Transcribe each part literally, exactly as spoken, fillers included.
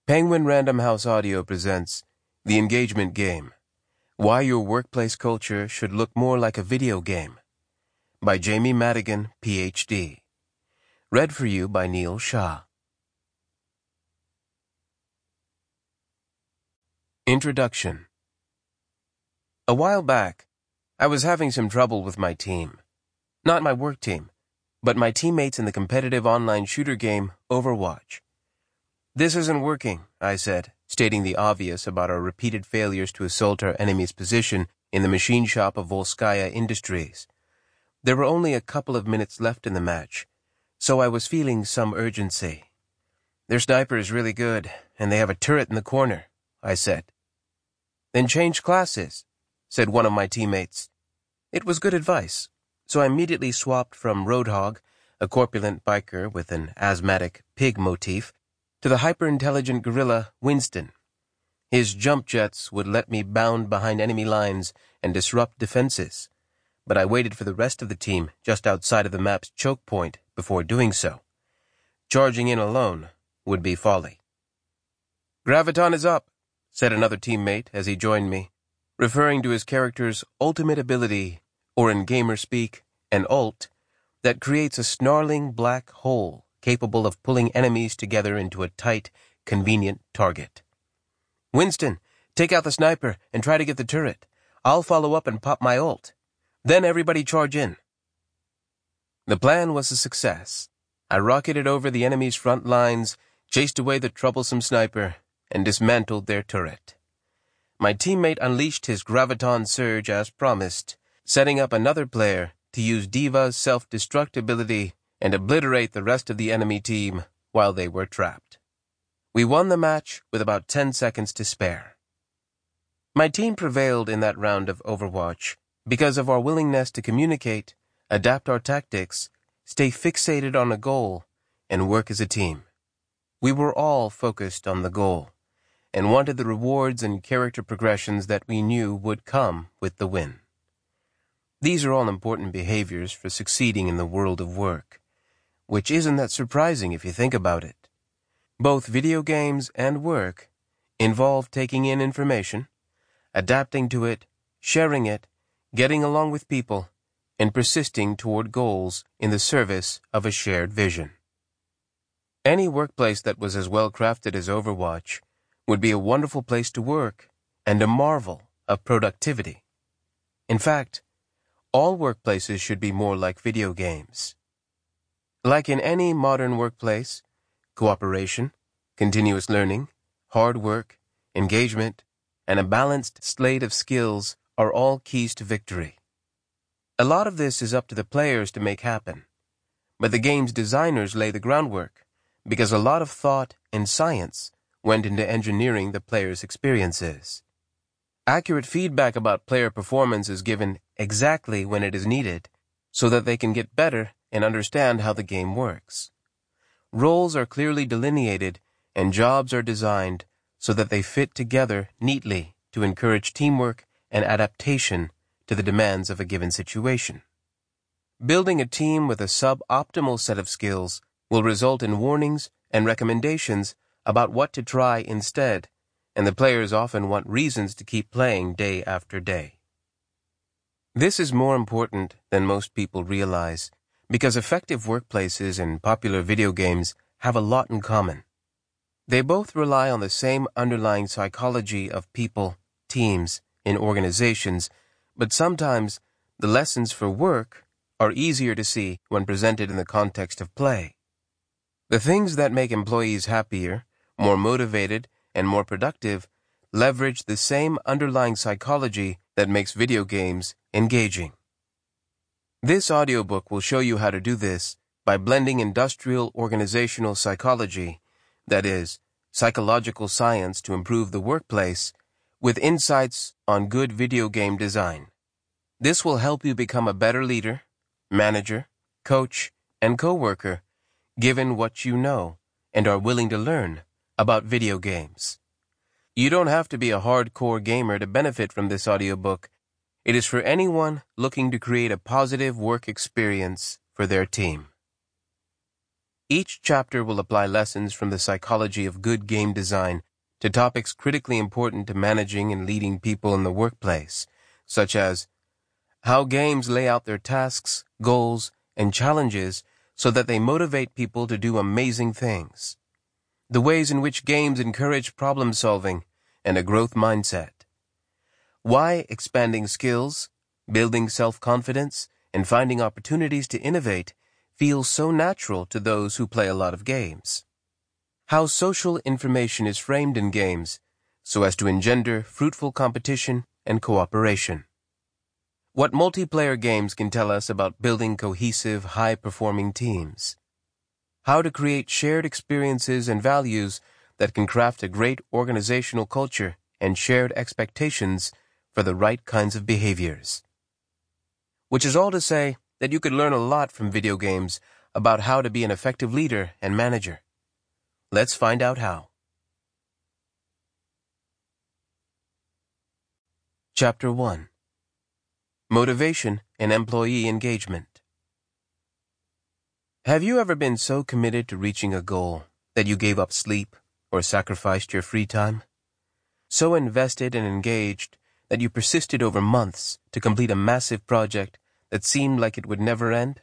Penguin Random House Audio presents The Engagement Game: Why Your Workplace Culture Should Look More Like a Video Game by Jamie Madigan, P H D. Read for you by Neil Shah. Introduction. A while back, I was having some trouble with my team. Not my work team, but my teammates in the competitive online shooter game Overwatch. "This isn't working," I said, stating the obvious about our repeated failures to assault our enemy's position in the machine shop of Volskaya Industries. There were only a couple of minutes left in the match, so I was feeling some urgency. "Their sniper is really good, and they have a turret in the corner," I said. "Then change classes," said one of my teammates. It was good advice, so I immediately swapped from Roadhog, a corpulent biker with an asthmatic pig motif, to the hyper-intelligent gorilla Winston. His jump jets would let me bound behind enemy lines and disrupt defenses, but I waited for the rest of the team just outside of the map's choke point before doing so. Charging in alone would be folly. "Graviton is up," said another teammate as he joined me, referring to his character's ultimate ability, or in gamer speak, an ult, that creates a snarling black hole capable of pulling enemies together into a tight, convenient target. "Winston, take out the sniper and try to get the turret. I'll follow up and pop my ult. Then everybody charge in." The plan was a success. I rocketed over the enemy's front lines, chased away the troublesome sniper, and dismantled their turret. My teammate unleashed his Graviton Surge as promised, setting up another player to use D.Va's self-destruct ability and obliterate the rest of the enemy team while they were trapped. We won the match with about ten seconds to spare. My team prevailed in that round of Overwatch because of our willingness to communicate, adapt our tactics, stay fixated on a goal, and work as a team. We were all focused on the goal and wanted the rewards and character progressions that we knew would come with the win. These are all important behaviors for succeeding in the world of work, which isn't that surprising if you think about it. Both video games and work involve taking in information, adapting to it, sharing it, getting along with people, and persisting toward goals in the service of a shared vision. Any workplace that was as well crafted as Overwatch would be a wonderful place to work and a marvel of productivity. In fact, all workplaces should be more like video games. Like in any modern workplace, cooperation, continuous learning, hard work, engagement, and a balanced slate of skills are all keys to victory. A lot of this is up to the players to make happen, but the game's designers lay the groundwork because a lot of thought and science went into engineering the players' experiences. Accurate feedback about player performance is given exactly when it is needed so that they can get better and understand how the game works. Roles are clearly delineated and jobs are designed so that they fit together neatly to encourage teamwork and adaptation to the demands of a given situation. Building a team with a suboptimal set of skills will result in warnings and recommendations about what to try instead, and the players often want reasons to keep playing day after day. This is more important than most people realize, because effective workplaces and popular video games have a lot in common. They both rely on the same underlying psychology of people, teams, and organizations, but sometimes the lessons for work are easier to see when presented in the context of play. The things that make employees happier, more motivated, and more productive leverage the same underlying psychology that makes video games engaging. This audiobook will show you how to do this by blending industrial organizational psychology, that is, psychological science to improve the workplace, with insights on good video game design. This will help you become a better leader, manager, coach, and coworker, given what you know and are willing to learn about video games. You don't have to be a hardcore gamer to benefit from this audiobook. It is for anyone looking to create a positive work experience for their team. Each chapter will apply lessons from the psychology of good game design to topics critically important to managing and leading people in the workplace, such as how games lay out their tasks, goals, and challenges so that they motivate people to do amazing things, the ways in which games encourage problem-solving and a growth mindset, why expanding skills, building self-confidence, and finding opportunities to innovate feels so natural to those who play a lot of games, how social information is framed in games so as to engender fruitful competition and cooperation, what multiplayer games can tell us about building cohesive, high-performing teams, how to create shared experiences and values that can craft a great organizational culture and shared expectations for the right kinds of behaviors. Which is all to say that you could learn a lot from video games about how to be an effective leader and manager. Let's find out how. Chapter one. Motivation and Employee Engagement. Have you ever been so committed to reaching a goal that you gave up sleep or sacrificed your free time? So invested and engaged that you persisted over months to complete a massive project that seemed like it would never end?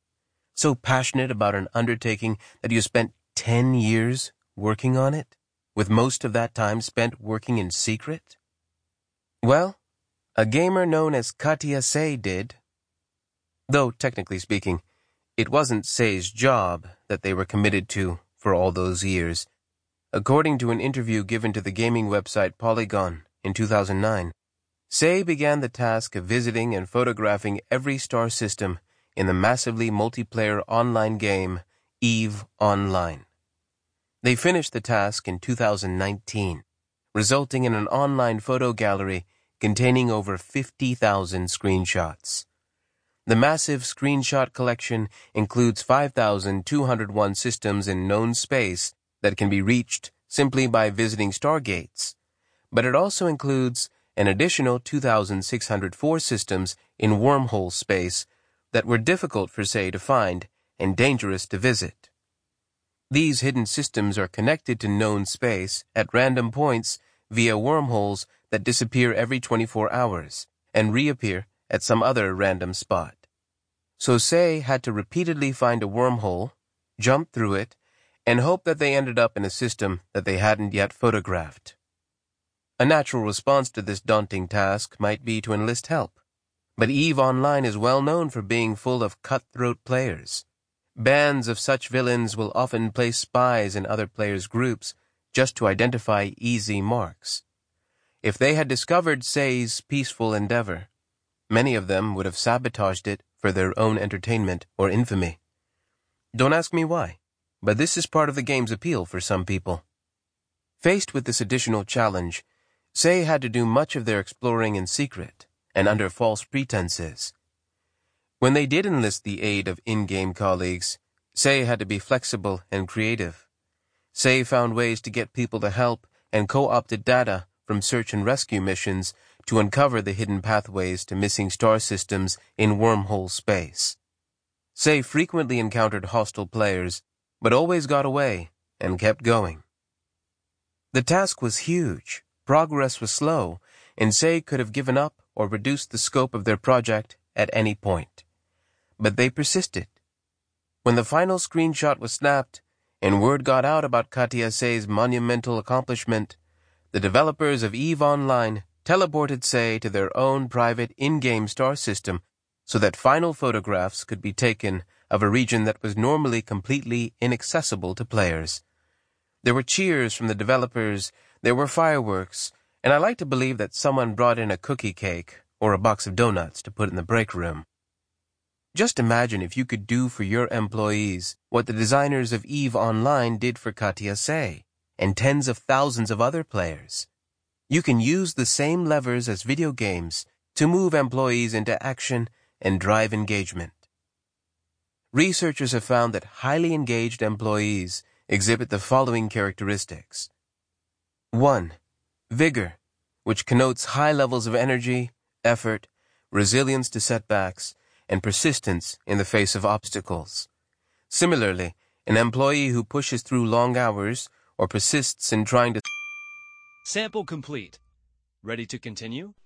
So passionate about an undertaking that you spent ten years working on it, with most of that time spent working in secret? Well, a gamer known as Katya Sei did. Though, technically speaking, it wasn't Sei's job that they were committed to for all those years. According to an interview given to the gaming website Polygon in two thousand nine, Sei began the task of visiting and photographing every star system in the massively multiplayer online game EVE Online. They finished the task in two thousand nineteen, resulting in an online photo gallery containing over fifty thousand screenshots. The massive screenshot collection includes five thousand two hundred one systems in known space that can be reached simply by visiting stargates, but it also includes an additional two thousand six hundred four systems in wormhole space that were difficult for Sei to find and dangerous to visit. These hidden systems are connected to known space at random points via wormholes that disappear every twenty-four hours and reappear at some other random spot. So Sei had to repeatedly find a wormhole, jump through it, and hope that they ended up in a system that they hadn't yet photographed. A natural response to this daunting task might be to enlist help, but EVE Online is well known for being full of cutthroat players. Bands of such villains will often place spies in other players' groups just to identify easy marks. If they had discovered Sei's peaceful endeavor, many of them would have sabotaged it for their own entertainment or infamy. Don't ask me why, but this is part of the game's appeal for some people. Faced with this additional challenge, Sei had to do much of their exploring in secret and under false pretenses. When they did enlist the aid of in-game colleagues, Sei had to be flexible and creative. Sei found ways to get people to help and co-opted data from search and rescue missions to uncover the hidden pathways to missing star systems in wormhole space. Sei frequently encountered hostile players, but always got away and kept going. The task was huge, progress was slow, and Sei could have given up or reduced the scope of their project at any point. But they persisted. When the final screenshot was snapped, and word got out about Katya Sei's monumental accomplishment, the developers of EVE Online teleported Sei to their own private in-game star system so that final photographs could be taken of a region that was normally completely inaccessible to players. There were cheers from the developers, there were fireworks, and I like to believe that someone brought in a cookie cake or a box of donuts to put in the break room. Just imagine if you could do for your employees what the designers of EVE Online did for Katya Sei and tens of thousands of other players. You can use the same levers as video games to move employees into action and drive engagement. Researchers have found that highly engaged employees exhibit the following characteristics. one. Vigor, which connotes high levels of energy, effort, resilience to setbacks, and persistence in the face of obstacles. Similarly, An employee who pushes through long hours or persists in trying to... Sample complete. Ready to continue?